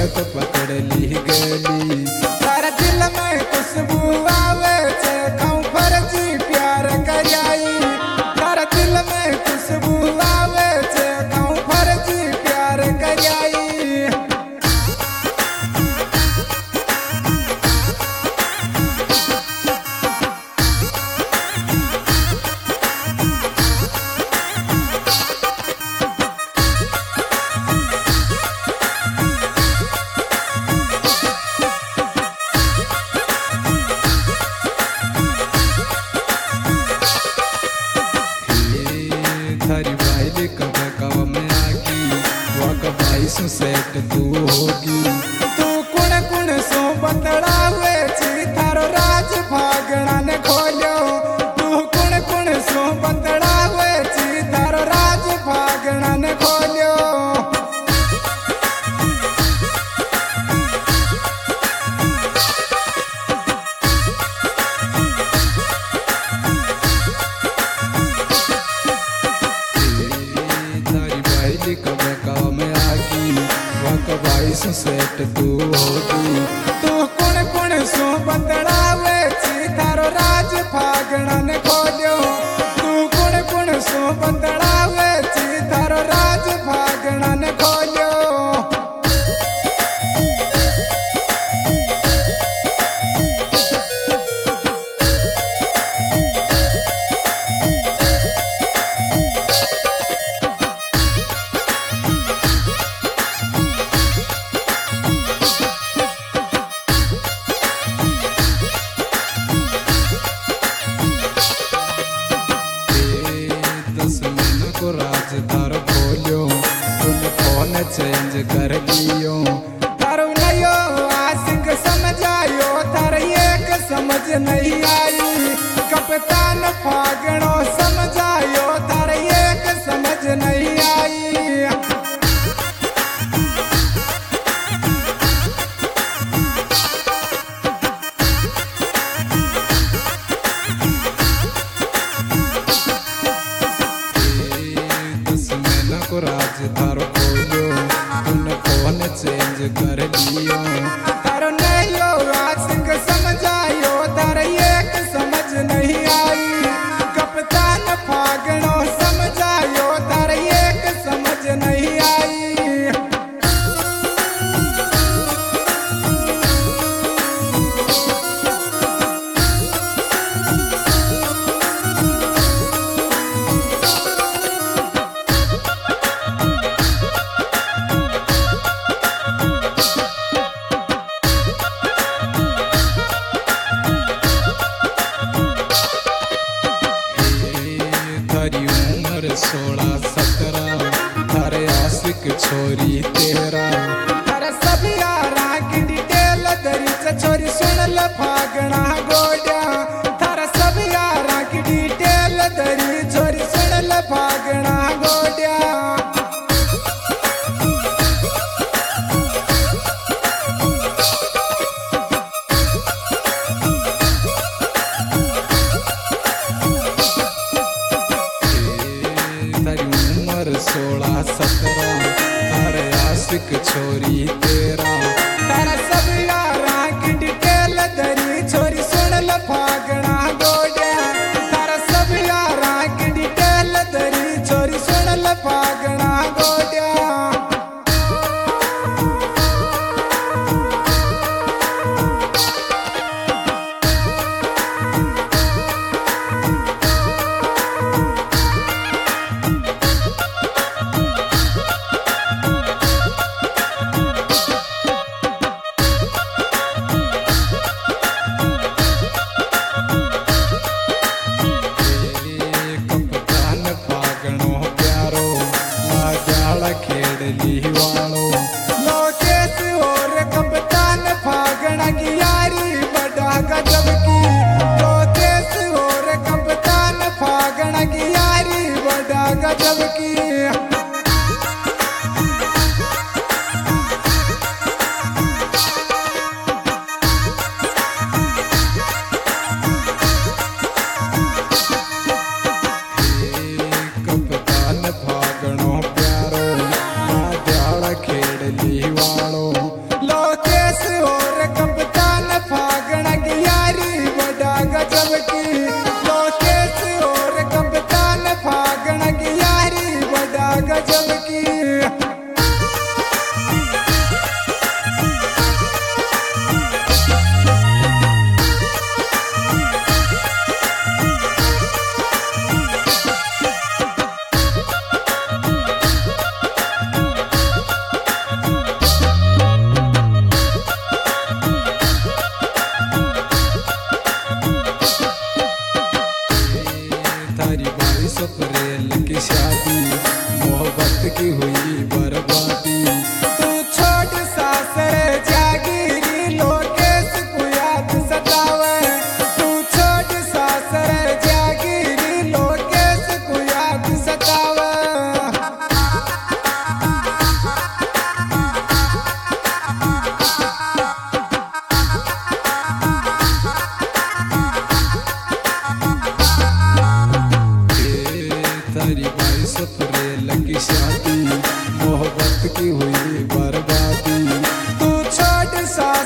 को पकड़ ली गली। तारा दिल में खुशबू आवे छे कहूं फर्जी प्यार कराई। तारा दिल में खुशबू आवे छे कहूं फर्जी प्यार कराई। थारी भाई कब कब में आगी वक भाई सु सेट तू होगी। तू कुण कुण सो बतड़ा हुए छी थारो राज भागना ने खोलो। तू कुण कुण सो बतड़ा हुए छी थारो राज भागना ने खोलो। कब कब में आगी वक भाई सु सेट तू होगी। तू कुण कुण सो बतड़ा हुए छी थारो राज भागना ने खोलो। तू कुण कुण सो बतड़ा हुए छी थारो राज भागना ने खोलो। को राज थारो खोलियो तूने फोन चेंज कर लियो। थारो नयो आशिक समझायो थार एक समझ नहीं आई। कप्तान फागणो समझायो थार एक समझ नहीं आई। को राज थारो खोलो तूने फोन चेंज कर लियो। थारो नयो आशिक समझायो थार एक समझ नहीं आई। कप्तान फागणो समझायो थार एक समझ नहीं आई। थारी उम्र 16-17 थारे आशिक छोरी 13। थारा सब यारा की डिटेल दरी छोरी सुन ल फागणा गोड्या। थारा सब यारा की डिटेल दरी छोरी सुन ल फागणा गोड्या। थारी उम्र 16-17 थारे आशिक छोरी 13। तारा सब यारा की डिटेल दरी छोरी सुन ल फागणा गोड्या। तारा सब यारा की डिटेल दरी छोरी सुन ल फागणा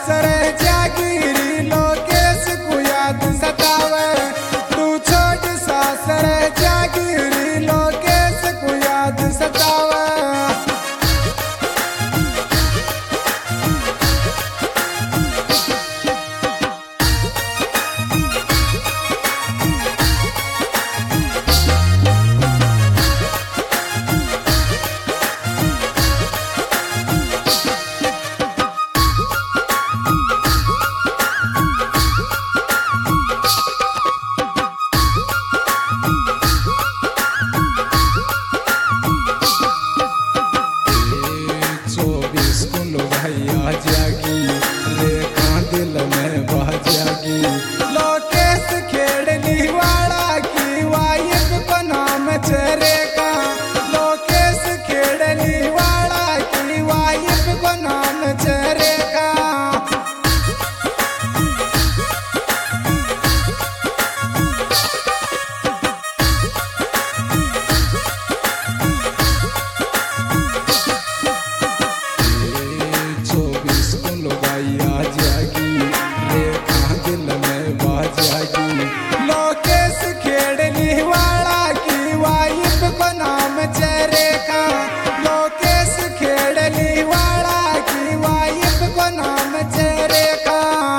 सासरे जागिरी लोकेश को याद सतावे तू छोड़ सासरे जागिरी लोकेश को याद सतावे जागी रेखा दिल में बह जागी लोकेश खेड़ली वाला की वाइफ को नाम चरेगा लोकेश खेड़ली वाला की वाइफ को नाम चरेगा लोकेश खेड़ली वाला की वाइफ को नाम चरेगा लोकेश खेड़ली वाला की वाइफ को नाम चरेगा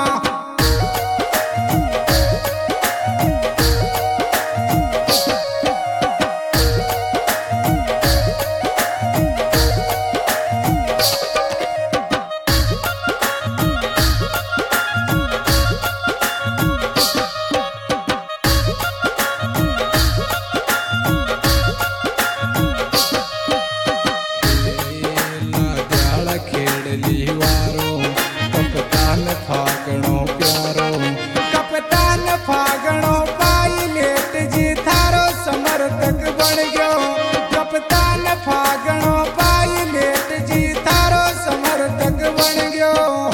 कप्तान फागणो प्यारो कप्तान फागणो पायलट जी थारो समर्थक बन गयो कप्तान फागणो पायलट जी थारो समर्थक बन गयो